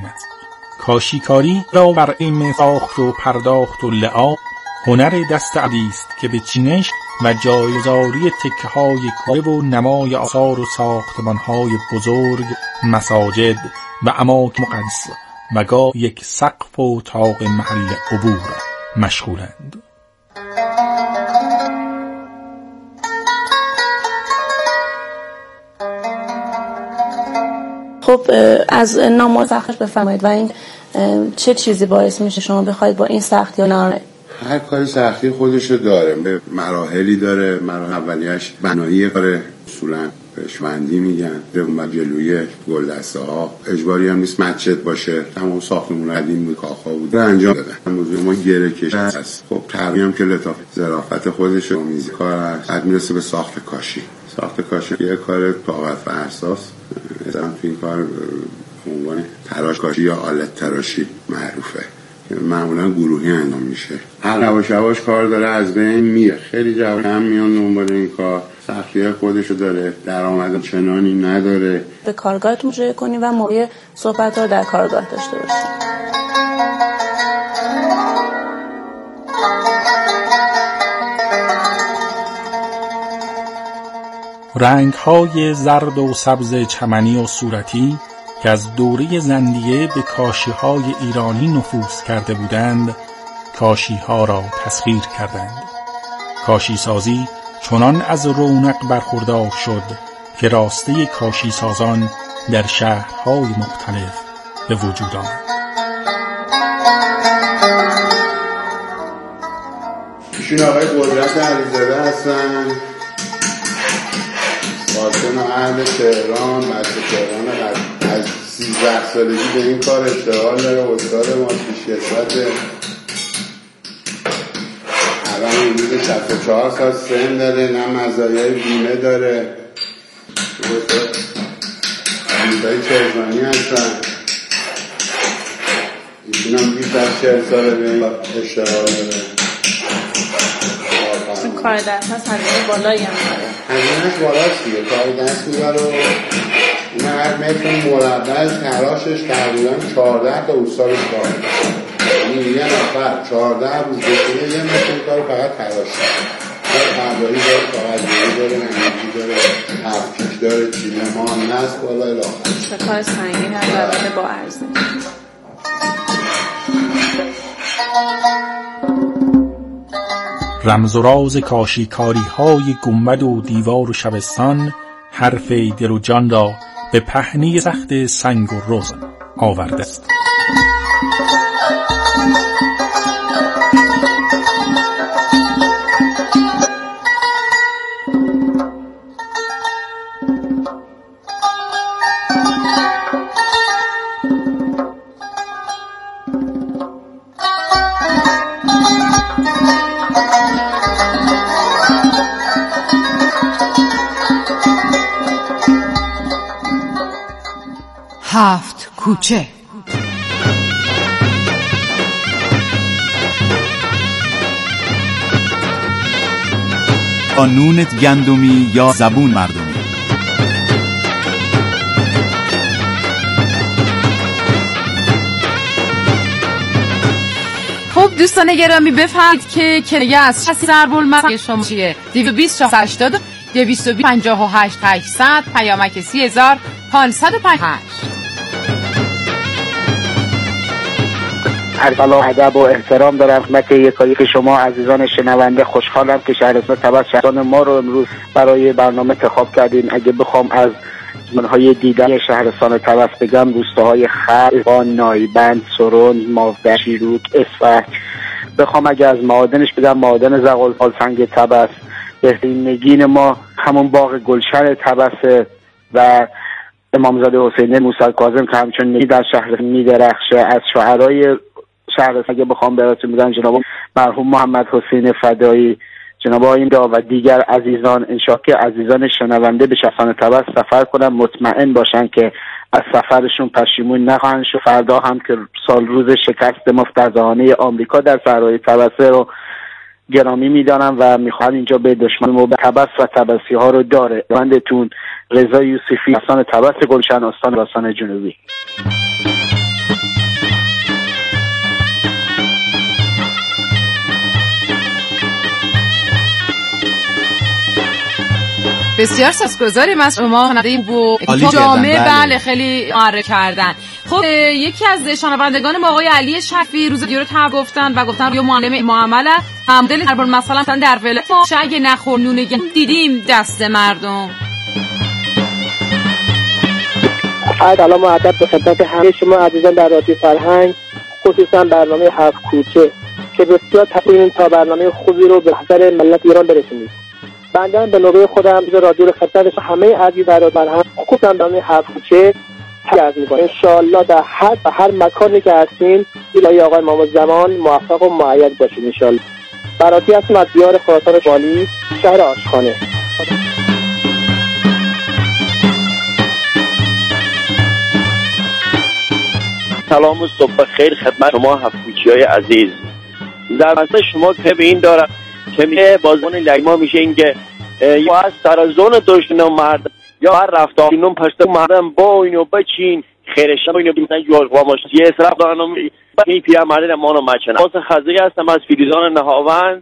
آمد. کاشیکاری را بر علم ساخت و پرداخت و لعاب هنر دست عبدی است که به چینش و جایگذاری تکه‌های کاره و نمای آثار و ساختمان‌های بزرگ، مساجد و اماکن مقدس و گاه یک سقف و طاق محل عبور مشغولند. خب از نامور سختش بفرمایید و این چه چیزی باعث میشه شما بخواید با این سختی یا نه؟ هر کاری سختی خودشو داره، مراحلی داره. مراحل اولیش بنایی کاره، اصولا پشمندی میگن، و جلوی گلدسته ها اجباری هم نیست مسجد باشه. تمام ساختمون قدیم بود، کاخا بود انجام دادن. موضوع ما گره کشی است. خب تقریبا که لطافت ظرافت خودش و میزی کار است. بعد میرسه به ساخت کاشی. ساخت کاشی یه کار طاقت فرساس. مثلا تو این کار عنوان تراش کاشی یا آلت تراشی معروفه. معمولا گروهی انجام میشه. هر یواش کار داره از بین میره. خیلی جواب هم میان دنبال این کار. سختی خودشو داره، درآمد چنانی نداره. به کارگاهتون مراجعه کنید و موقع صحبت رو در کارگاه داشته باشید. رنگ‌های زرد و سبز چمنی و صورتی که از دوره زندیه به کاشی‌های ایرانی نفوذ کرده بودند، کاشی‌ها را تسخیر کردند. کاشی سازی چنان از رونق برخوردار شد که راسته کاشی سازان در شهرهای مختلف به وجود آمد. ایشون آقای قدرت علیزاده هستن، ساکن اهل تهران، بچه تهران. از 13 سالگی به این کار اشتغال داره. استاد ما پیشکسوته. الان حدود 64 سال سن داره. نه مزایای بیمه داره. بیمه‌های چرزانی هستن. ایشون هم بیش از 40 ساله به این اشتغال داره. کار دست هست هزینه بالایی هم داره. هزینهش بالاست دیگه. کار دست میبره و این هر متر مربع تراشش تقریبا 14 تا اوستارش کار میکنه. یعنی یه نفر 14 روز بکنه یه متر کار فقط تراش داره. پرداهی داره، کاغذبری داره، نمکی داره، تفکیک داره، چینه ها هم نست بالا الاخر. چه کار سنگین هم البته با ارزش. رمز و راز کاشیکاری های گنبد و دیوار و شبستان حرف دل و جان را به پهنه سخت سنگ و رز آورده است. هفت کوچه. نونت گندمی یا زبون مردمی. خب دوستان گرامی بفرمایید که کنایه از کسی ضرب المثل شما چیه؟ 220 80 258 800 پیامک 30558. عرض ادب و احترام دارم خدمت یکایک شما عزیزان شنونده. خوشحالم که شهرستان طبس شهرستان ما رو امروز برای برنامه انتخاب کردین. اگه بخوام از منهای دیدن شهرستان طبس بگم، روستاهای خلق، نایبند، سرون، ماوده، شیروک، اسفح. بخوام اگه از معادنش بگم، معادن زغال‌فال سنگ طبس. بهترین نگین ما همون باغ گلشن طبس و امامزاده حسین موسی کاظم که همچون نگین در شهر میدرخشه. از شاعرای شهر اگه بخوام براتون بگم، جناب مرحوم محمد حسین فدایی، جناب آقای دا و دیگر عزیزان. انشاءالله که عزیزان شنونده به شهرستان طبس سفر کنن، مطمئن باشن که از سفرشون پشیمون نخواهند شد. فردا هم که سال روز شکست مفتزهانه آمریکا در صحرای طبس رو گرامی میدانم و میخواد اینجا به دشمن و به طبس و طبسی ها رو داره. بندتون رضا یوسفی، استان طبس گلشن، استان جنوبی. بسیار سپاسگزاریم از شما خواننده و جامعه. بله خیلی معرفی کردن. خب یکی از شنوندگان ما آقای علی شفیعی روز دیگه رو گفتن و گفتن یا معلم معامله همدل دربار مثلا در ولایت ما اگه نخور نونه دیدیم دست مردم. سلام و ادب به خدمت همه شما عزیزان در رادیو فرهنگ، خصوصا برنامه هفت کوچه که بسیار تقریبا تا برنامه خوبی رو به حضر ملت ایران برسونید. بنده به نوبه خودم رادیو رو خدمت همه عزیز در فرهنگ خصوصا برنامه هفت کوچه عرض می‌کنم. ان شاءالله در هر مکانی که هستین الهی آقای امام زمان موفق و مؤید باشید ان شاءالله. براتی هستم از دیار خراسان شمالی، شهر آشخانه. سلام و صبح خیر خدمت شما هفت‌کوچی‌های عزیز. در مطلب شما که به این دارم که میگه بازمان لگما میشه اینکه یا از سرزون دشمن مرد یا هر رفتار اینون پشت مردم با اینو بچین خیرشن با اینو بیتن جوار قواماش یه اصراف دارنم این پیر مردن مانو مچنم. واسه خزه هستم از فیروزان نهاوند.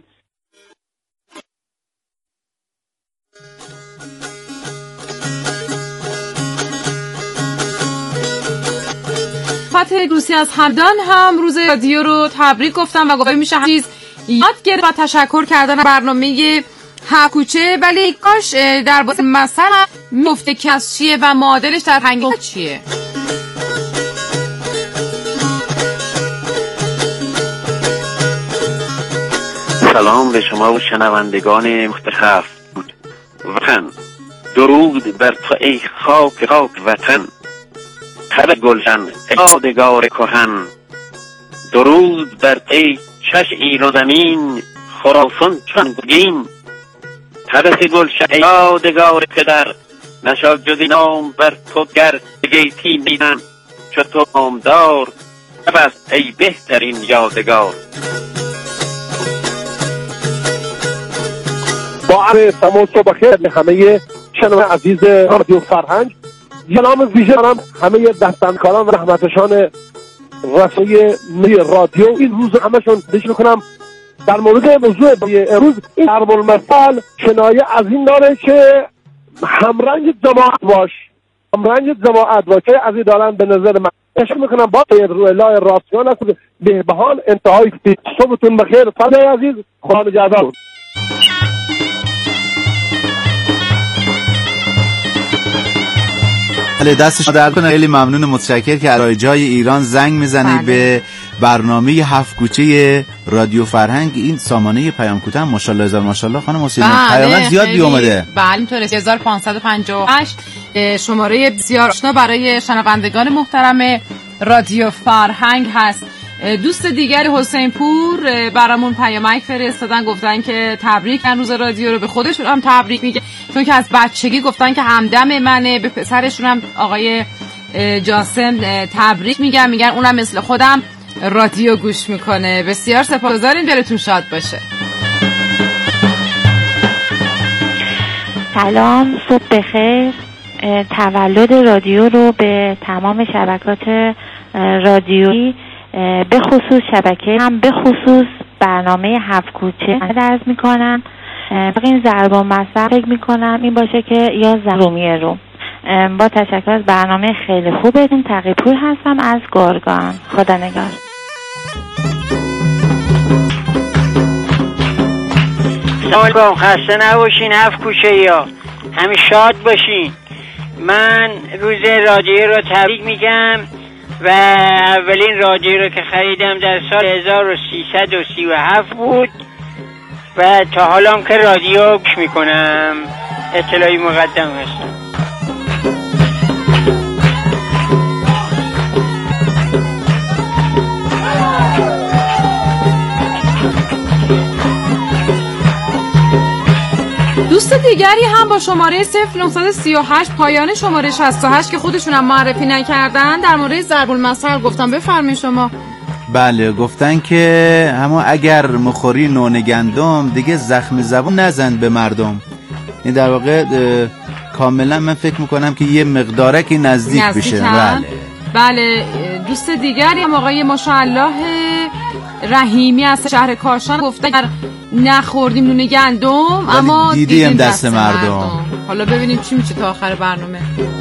فتح روسی از همدان هم روز رادیو رو تبریک گفتم و گفتم میشه چیز یاد گرفت و تشکر کردن برنامه هفت کوچه. ولی کاش در باره مثلا مفتکس چیه و معادلش در هنگام چیه. سلام به شما و شنوندگان مختخف وطن. درود بر تو ای خاک وطن، تب گلشن یادگار کهن. درود بر ای چش ایران زمین، خراسان چون گین. تبس گلشن یادگار پدر، نشاد جز نام بر تو گر گیتی میدن. چو تو نامدار تبس ای بهترین یادگار. با عرض سلام صبح خیر همه شنوندگان عزیز رادیو فرهنگ. سلام ویژه دارم همه دستندکاران و رحمتشان رسای رادیو. این روز همشون داشت میکنم در مورد موضوع امروز این ضرب المثل کنایه از این داره که همرنگ جماعت باش، همرنگ جماعت باش. از این دارن به نظر من اشاره میکنم با روی لای راسیان است بهبهان انتهای صبحتون بخیر. فضای عزیز خدا نگهدار. دستش درد کنه. خیلی ممنون و متشکر که ارائه جای ایران زنگ میزنی به برنامه هفت کوچه رادیو فرهنگ. این سامانه پیام کوتاه ماشاءالله هزار ماشاءالله خانم حسینی پیامک زیاد بیومده. بله اینطوره. 1558 شماره بسیار آشنا برای شنوندگان محترم رادیو فرهنگ هست. دوست دیگری حسین پور برامون پیامک فرستادن، گفتن که تبریک روز رادیو رو. به خودشون هم تبریک میگه چون که از بچگی گفتن که همدم منه. به پسرشون هم آقای جاسم تبریک میگن اونم مثل خودم رادیو گوش میکنه. بسیار سپاسگزاریم، دلتون شاد باشه. سلام، صبح بخیر. تولد رادیو رو به تمام شبکات رادیویی به خصوص شبکه هم به خصوص برنامه هفت کوچه عرض میکنم. این ضرب المثل فکر میکنم این باشه که یا زرومیه رو. با تشکر از برنامه خیلی خوبتون. تقی‌پور هستم از گرگان. خدا نگهدار. سلام، خسته نباشین هفت کوچه یا همین شاد باشین. من روز رادیو رو تبریک میگم و اولین رادیو رو که خریدم در سال 1337 بود و تا حالا هم که رادیو گوش میکنم. اطلاعی مقدم هستم. دوست دیگری هم با شماره 0938 پایان شماره 68 که خودشون هم معرفی نکردن در مورد ضرب المثل گفتم. بفرمایید شما. بله گفتن که اما اگر مخوری نون گندم دیگه زخم زبون نزن به مردم. این در واقع کاملا من فکر میکنم که یه مقدارکی نزدیک بشه. بله دوست دیگری هم آقای ماشاءالله رحیمی از شهر کاشان گفته اگر نخوردیم نون گندم اما دیدیم دست مردم. حالا ببینیم چی میشه تا آخر برنامه.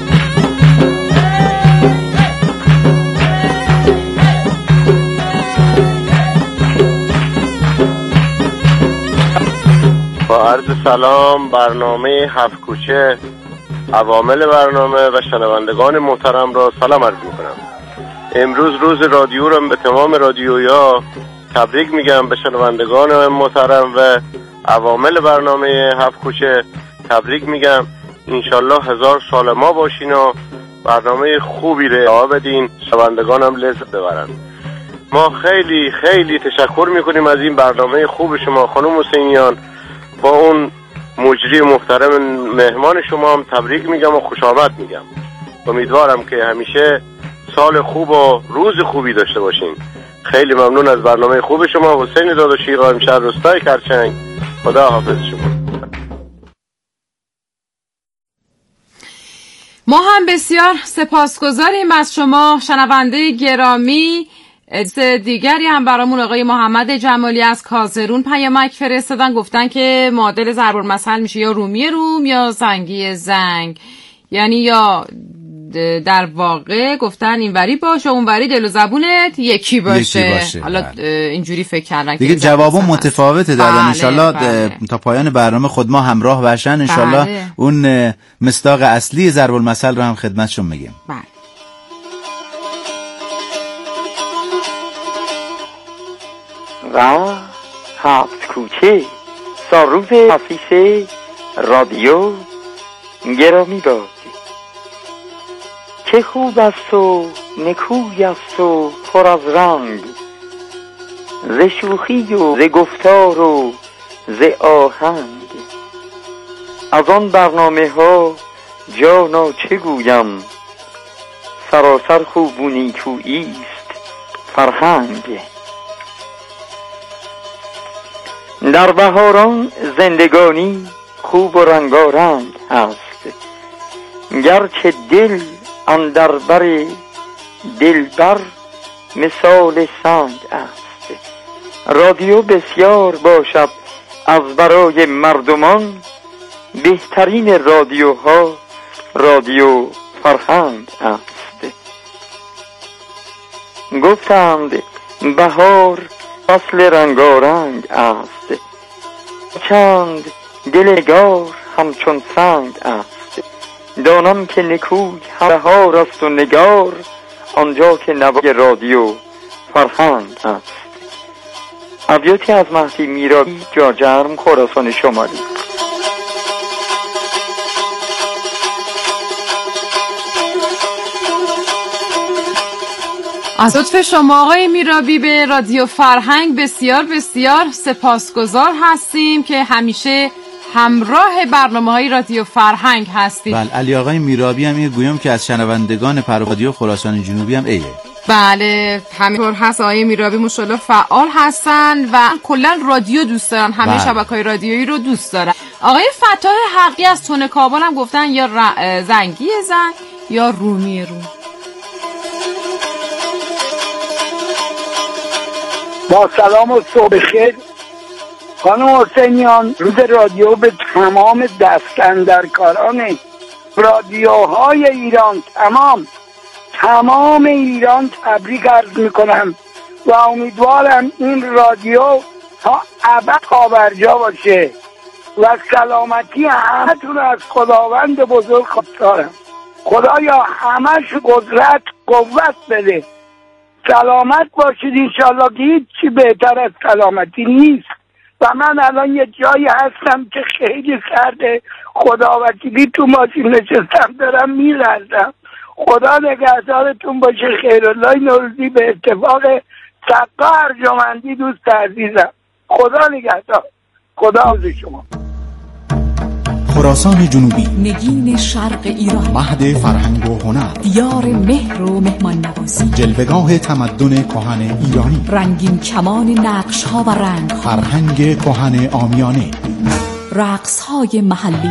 با عرض سلام برنامه هفت کوچه، عوامل برنامه و شنوندگان محترم را سلام عرض میکنم. امروز روز رادیو را به تمام رادیویا تبریک میگم، به شنوندگان محترم و عوامل برنامه هفت کوچه تبریک میگم. انشالله 1000 سال ما باشین و برنامه خوبی رو ارائه بدین، شنوندگانم لذت ببرن. ما خیلی خیلی تشکر میکنیم از این برنامه خوب شما خانم حسینیان. با اون مجری محترم مهمان شما هم تبریک میگم و خوش آمد میگم. امیدوارم که همیشه سال خوب و روز خوبی داشته باشین. خیلی ممنون از برنامه خوب شما. حسین داداشی، قائم شهر روستای کرچنگ. خدا حافظ شما. ما هم بسیار سپاسگزاریم از شما شنونده گرامی. دیگری هم برامون آقای محمد جمالی از کازرون پیامک فرستادن، گفتن که معادل ضرب المثل میشه یا رومی روم یا زنگی زنگ، یعنی یا در واقع گفتن اینوری باشه اونوری دل و زبونت یکی باشه. حالا اینجوری فکر کردن دیگه جوابا متفاوته دادن. انشالله تا پایان برنامه خود ما همراه باشن، انشالله اون مصداق اصلی ضرب المثل رو هم خدمتشون میگیم. بله. و هفت کوچه ساروز حفیظ رادیو گرامی باد. چه خوب است و نکوی است و پر از رنگ، ز شوخی و ز گفتار و ز آهنگ. از آن برنامه ها جانا چه گویم، سراسر خوب و نیکویی است فرهنگ. در بهاران زندگانی خوب و رنگارنگ هست، گرچه دل اندر بر دلبر مثال سنگ است. رادیو بسیار باشد از برای مردمان، بهترین رادیوها رادیو فرهنگ است. گفتند بهار فصل رنگارنگ است، چند دلگار همچون سنگ است. دانم که نکوی بهار است و نگار، آنجا که نوای رادیو فرهنگ است. ابیاتی از مهدی میرابی، جاجرم، خراسان شمالی. از لطف شما آقای میرابی به رادیو فرهنگ بسیار بسیار سپاسگزار هستیم که همیشه همراه برنامه‌های رادیو فرهنگ هستید. بله، علی آقای میرابی هم گویم که از شنوندگان رادیو خراسان جنوبی هم ایه. بله همینطور هست. آقای میرابی ماشاءالله فعال هستن و کلا رادیو دوست دارن، همه شبکه‌های رادیویی رو دوست دارن. آقای فتاح حقی از تون کابل هم گفتن یا زنگی زنگ یا رومی روم. با سلام و صبح خیر خانم حسینیان، روز رادیو به تمام دستاندرکاران رادیوهای ایران، تمام ایران تبریک عرض میکنم و امیدوارم این رادیو تا ابد پابرجا باشه و سلامتی همتون از خداوند بزرگ خواستارم. خدایا همش قدرت قوت بده، سلامت باشید انشالله که هیچی بهتر از سلامتی نیست. و من الان یه جایی هستم که خیلی سرده، خدا وکیلی تو ماشین نشستم دارم میلرزم. خدا نگهدارتون باشه. خیرالله نوروزی به اتفاق سقا ارجمندی دوست عزیزم. خدا نگهدار. خدا حافظ شما. خراسان جنوبی، نگین شرق ایران، مهد فرهنگ و هنر، دیار مهر و مهمان نوازی، جلوه‌گاه تمدن کهن ایرانی، رنگین کمان نقش ها و رنگ ها، فرهنگ کهن عامیانه، رقص های محلی،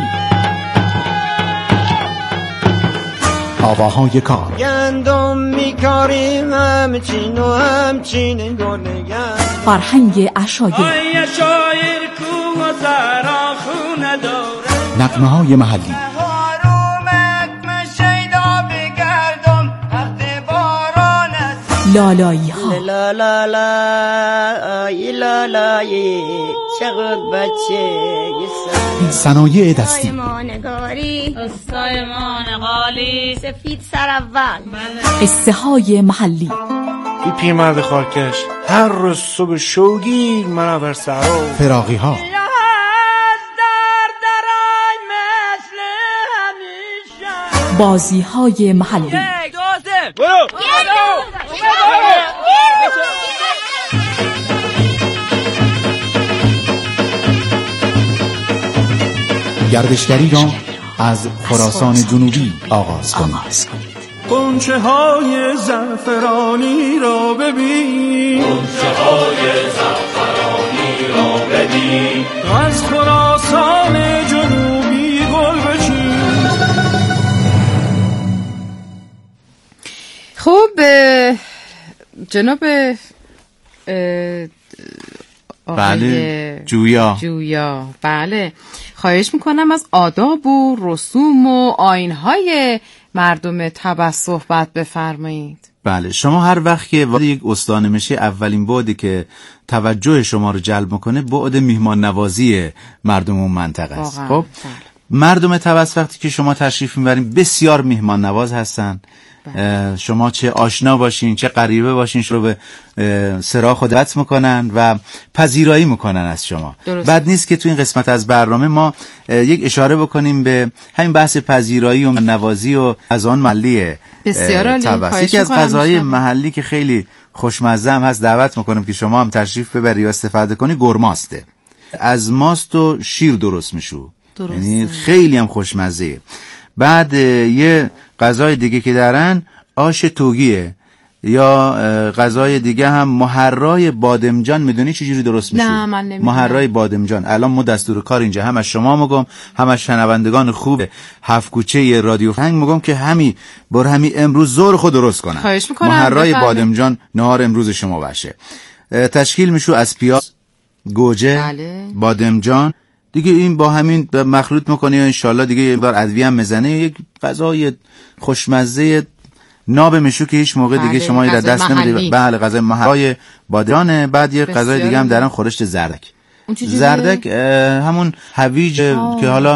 آواهای کار، گندم میکاریم همچین و همچین گلگن، فرهنگ عشایر، آی شایر کو و زرا خونه داره، نغمه‌های محلی. لالایی ها، لالایی چقدر بچه صنایع دستی، استایمان سفید سر اول، قصه های محلی. این پیرمرد خارکش هر روز صبح شوگیر مرا بر سرا، فراقی ها، بازی های محلی. گردشگری را از خراسان جنوبی آغاز کنید. غنچه های زعفرانی را ببین، غنچه های زعفرانی را ببین، از خراسان جنوبی گل بچین. خب جناب بله جویا، بله خواهش میکنم از آداب و رسوم و آیین‌های مردم تبس صحبت بفرمایید. بله شما هر وقت که وارد یک استان میشه اولین بعدی که توجه شما رو جلب میکنه بعد میهمان نوازی مردم اون منطقه است. خب مردم تبس وقتی که شما تشریف میبرین بسیار میهمان نواز هستن. شما چه آشنا باشین چه غریبه باشین شما به سراغ دعوت میکنن و پذیرایی میکنن از شما. بعد نیست که تو این قسمت از برنامه ما یک اشاره بکنیم به همین بحث پذیرایی و نوازی و از آن محلی تبس. یکی از غذاهای محلی که خیلی خوشمزه هم هست دعوت میکنم که شما هم تشریف ببری و استفاده کنی، گرماسته. از ماست و شیر درست میشه، یعنی خیلی هم خوشمزه. بعد یه غذای دیگه که دارن آش توگیه، یا غذای دیگه هم محرای بادمجان. میدونی چجوری درست میشه؟ نه من نمیدونم. محرای بادمجان الان ما دستور کار اینجا هم از شما میگم هم از شنوندگان خوب هفت کوچه رادیو فرهنگ میگم که همین امروز ظهر خود درست کنن. خواهش میکنم. محرای بادمجان نهار امروز شما باشه. تشکیل میشه از پیاز، گوجه، بادمجان دیگه. این با همین مخلوط میکنی و انشالله دیگه یه بار ادویه هم مزنه. یک غذای خوشمزه ناب میشو که هیچ موقع دیگه شما در دست نمیدید. بله غذای محرای بادرانه. بعد یه غذای دیگه هم دارن خورشت زردک. زردک همون هویج که حالا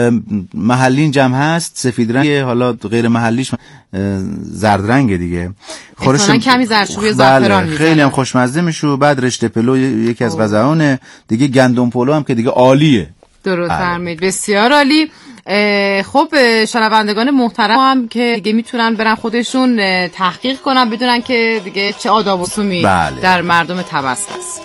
محلین جمع هست سفید رنگ، حالا غیر محلیش زرد رنگ دیگه. خورشت کمی زردچوبی زعفران میزنه. خیلی هم خوشمزه میشه. بعد رشته پلو یکی از غذاونه دیگه. گندم پلو هم که دیگه عالیه. درست فرمایید، بسیار عالی. خب شنوندگان محترم هم که دیگه میتونن برن خودشون تحقیق کنن بدونن که دیگه چه آداب و رسومی در مردم تبس هست.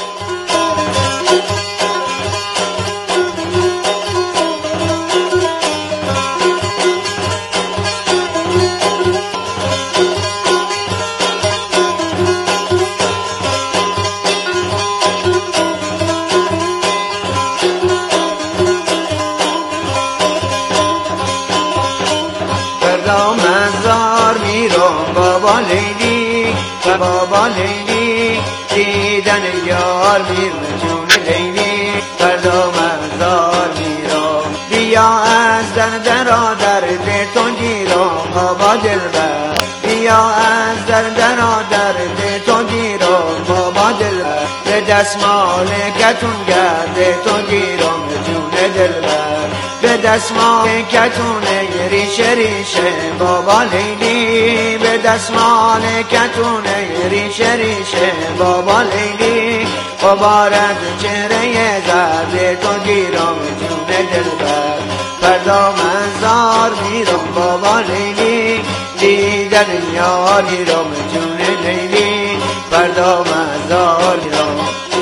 بابا لیلی دیدن یار میرم جون لیلی، فردا مزار میرم بیا از در دلتون گیرم بابا دلبر، بیا از در دلتون گیرم بابا دلبر، به دستمال کتون گردتون گیرم جون دلبر، به دستمال کتون ریشه بابا لیلی، به دستمال کتون ریشه بابا لیلی، مبارک چهره زرد تو گیرم جون دلبر، فردا من زار میرم بابا لیلی، دیدن یار گیرم جون لیلی، فردا من زار میرم.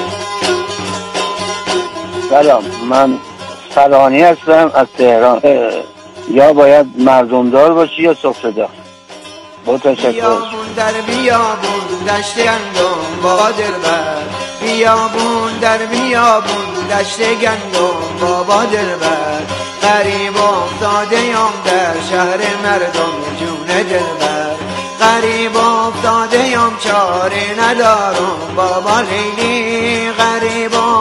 سلام، من فلانی هستم از تهران. یا باید مردمدار باشی یا سفره‌دار. با تشکر. بیابون در بیابون دشت گندم بابا دلبر، بیابون در بیابون دشت گندم بابا دلبر، غریب افتاده ام در شهر مردم جون دلبر، غریب افتاده ام چاره ندارم بابا لیلی، غریب افتاده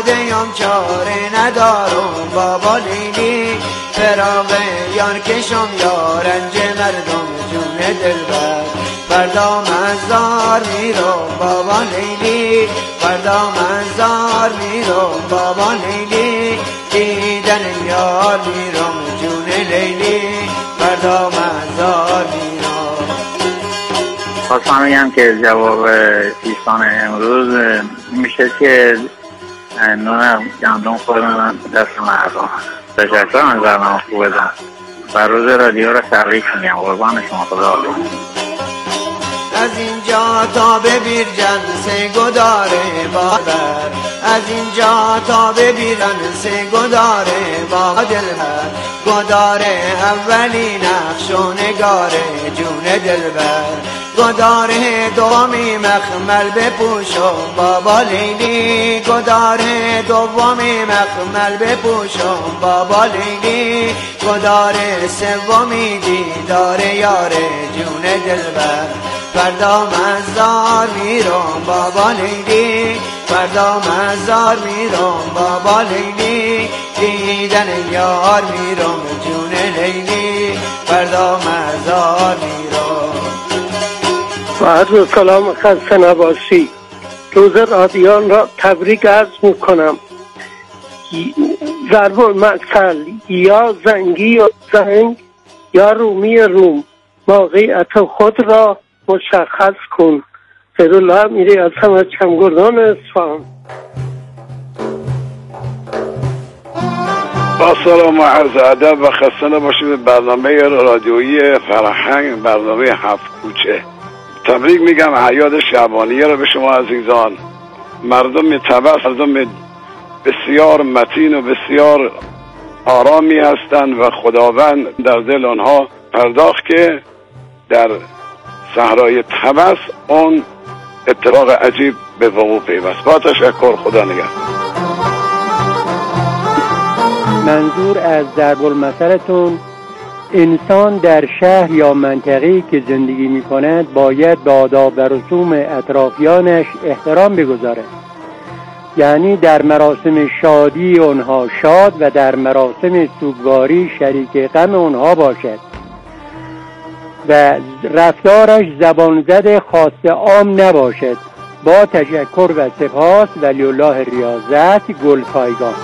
دادیم چاره ندارم بابا لیلی فراغ یار کشم یارنج مردم جون دلبر فردا مزار میرم بابا لیلی فردا مزار میرم بابا لیلی دیدن یار میرم جون لیلی فردا مزار میرم. خواستم بگم که جواب ایستان امروز میشه که نون گندم خودمون دست مردم. تشکر از برنامه خوب بدم و روز رادیو رو تبریک میگم. قربان شما، خدا حافظ. از اینجا تا به بیرجن سه گداره بابر از اینجا تا به بیرجن سه گداره با دلبر گداره اولی نقش و نگاره جون دلبر گداره دومی مخمل بپوشم بابا لیلی گداره دومی مخمل بپوشم بابا لیلی گداره سومی دیداره یاره جون دلبر فردا مزار میرم بابا لیلی فردا مزار میرم بابا لیلی دیدن یار میرم جون لیلی فردا مزار میرم. و عرض سلام خسته نباشی. روز رادیان را تبریک عرض میکنم. ضرب المثل یا زنگی و زنگ یا رومی روم موقعیت خود را مشخص کن. خیرالله میری از همه چمگردان اصفهان. با سلام و عرض ادب و خسته نباشید به برنامه رادیویی فرهنگ، برنامه هفت کوچه. تبریک میگم حیات شعبانیه رو به شما عزیزان. مردم تبس مردم بسیار متین و بسیار آرامی هستند و خداوند در دل آنها پرداخت که در صحرای تبس اون اتفاق عجیب به وقوع پیوست. با تشکر، خدا نگهدار. منظور از ضرب المثلتون انسان در شهر یا منطقه‌ای که زندگی می‌کند باید به آداب و رسوم اطرافیانش احترام بگذارد، یعنی در مراسم شادی آنها شاد و در مراسم سوگواری شریک غم آنها باشد و رفتارش زبان زد خاص عام نباشد. با تشکر و سپاس، ولی الله ریاضت، گلپایگان.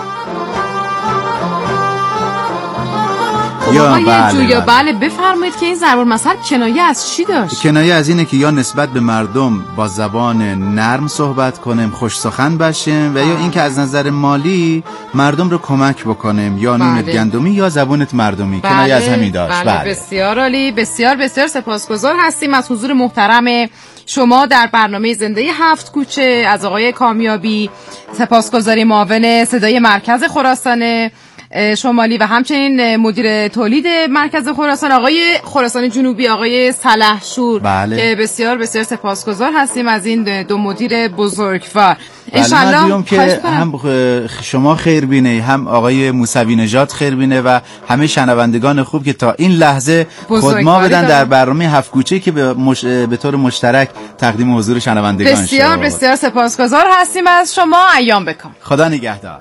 جویا بله بفرمایید که این ضرب المثل کنایه از چی داشت؟ کنایه از اینه که یا نسبت به مردم با زبان نرم صحبت کنیم، خوش سخن باشیم، و یا اینکه از نظر مالی مردم رو کمک بکنیم، یا نونت گندمی یا زبونت مردمی. کنایه از همین داشت. بله. بسیار عالی، بسیار بسیار سپاسگزار هستیم از حضور محترم شما در برنامه زنده هفت کوچه. از آقای کامیابی سپاسگزاری، معاون صدای مرکز خراسان شمالی و همچنین مدیر تولید مرکز خراسان آقای خراسان جنوبی آقای سلحشور. بله. که بسیار بسیار سپاسگزار هستیم از این دو مدیر بزرگوار. انشالله که هم شما خیر بینه، هم آقای موسوی نژاد خیر بینه و همه شنوندگان خوب که تا این لحظه خدمت بدن در برنامه هفت کوچه که به طور مشترک تقدیم حضور شنوندگان شد. بسیار بسیار سپاسگزار هستیم از شما. ایام بکن. خدا نگهدار.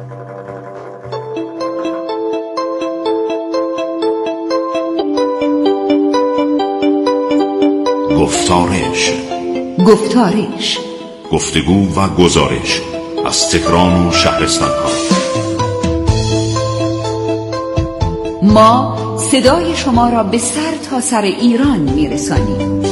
گفتارش گفتگو و گزارش از تهران و شهرستان ها. ما صدای شما را به سر تا سر ایران میرسانیم.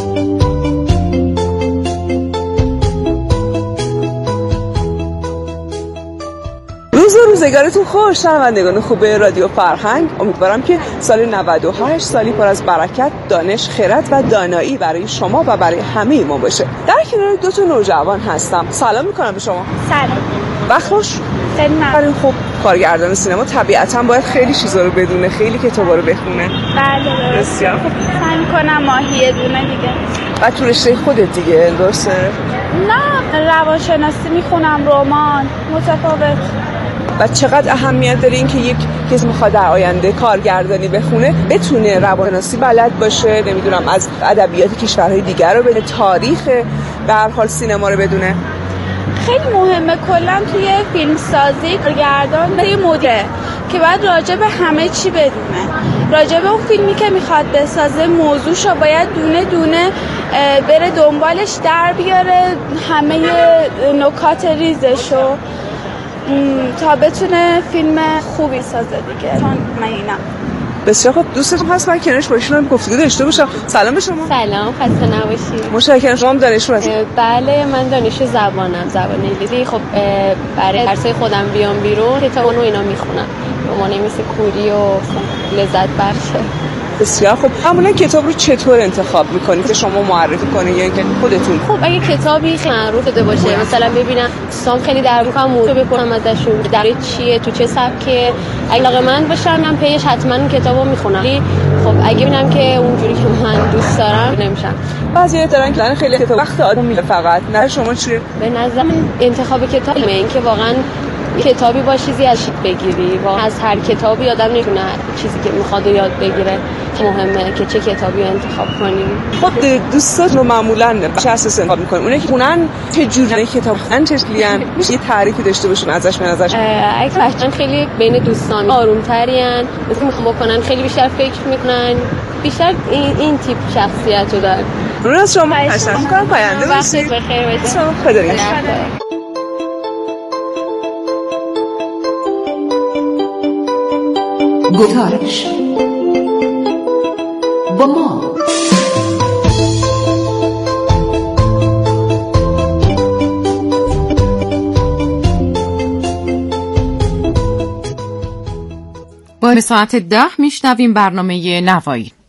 روزگارتون خوش شنوندگان خوب رادیو فرهنگ. امیدوارم که سال 98 سالی پر از برکت، دانش، خرد و دانایی برای شما و برای همه ما باشه. در کنار دو تا نوجوان هستم. سلام میکنم به شما. سلام. وقت خوش. خیلی ممنون. خب کارگردان سینما طبیعتاً باید خیلی چیزا رو بدونه، خیلی کتابا رو بخونه. بله بسیار خوب. سعی میکنم ماهی دونه دیگه. و تو رشته خودت دیگه درسته؟ نه، روانشناسی میخونم، رمان، متفاوت. و چقدر اهمیت داره این که یک کسی میخواد در آینده کارگردانی بخونه بتونه روانشناسی بلد باشه، نمیدونم از ادبیات کشورهای دیگر رو بدونه، تاریخ به هر حال سینما رو بدونه. خیلی مهمه کلا توی فیلم سازی کارگردان یه مدیره که باید راجع به همه چی بدونه. راجع به اون فیلمی که میخواد بسازه موضوعشو باید دونه دونه بره دنبالش در بیاره، همه نکات ریزشو تا بتونه فیلم خوبی سازه دیگه. چون من اینم بسیار خب. دوستتون هست من کنارش باشونم گفتگو داشته باشم. سلام به شما. سلام، خسته نباشید. متشکرم. شما هم دانشجو هستید؟ بله، من دانشجو زبان انگلیسی. خب برای درسای خودم بیام بیرون کتابا رو اینا میخونم. رمانای مثل کوری و لذت بخشه. بسیار خب. معمولا کتاب رو چطور انتخاب میکنید که شما معرفی کنید یا اینکه خودتون؟ خب اگه کتابی معروف شده باشه، مثلا ببینم دوستان خیلی در میکنم موضوع بپرسم ازشون در چیه، تو چه سبکه، اگه علاقه‌مند باشم من پیش حتما اون کتابو میخونم. خب اگه ببینم که اونجوری که من دوست دارم نمیشم. بعضی دارن که خیلی کتاب وقت آدم میره فقط. نه شما چیه؟ به نظر من انتخاب کتاب اینکه واقعا کتابی با چیزی از بگیری و از هر کتابی آدم نمیتونه چیزی که میخواد یاد بگیره. مهمه که چه کتابی رو انتخاب کنیم. خب دوستان رو معمولاً چه اساس انتخاب میکنیم؟ اونایی که خونن چه جوری کتاب خوندن چجوریان؟ میشه یه تعریفی داشته باشون ازش؟ من ازش اگه خیلی بین دوستان آرومترین، مثلا میخوام بکنن خیلی بیشتر فکر میکنن، بیشتر این تیپ شخصیت رو دارن. راست شما تشکر میکنم. پاینده باشید. وقت بخیر باشید. شما خدا گزارش با ما با ساعت 10 میشنویم برنامه نوایی.